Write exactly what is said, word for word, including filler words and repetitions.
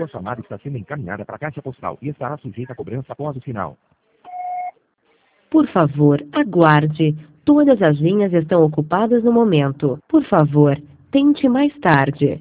Sua chamada está sendo encaminhada para a caixa postal e estará sujeita a cobrança após o sinal. Por favor, aguarde. Todas as linhas estão ocupadas no momento. Por favor, tente mais tarde.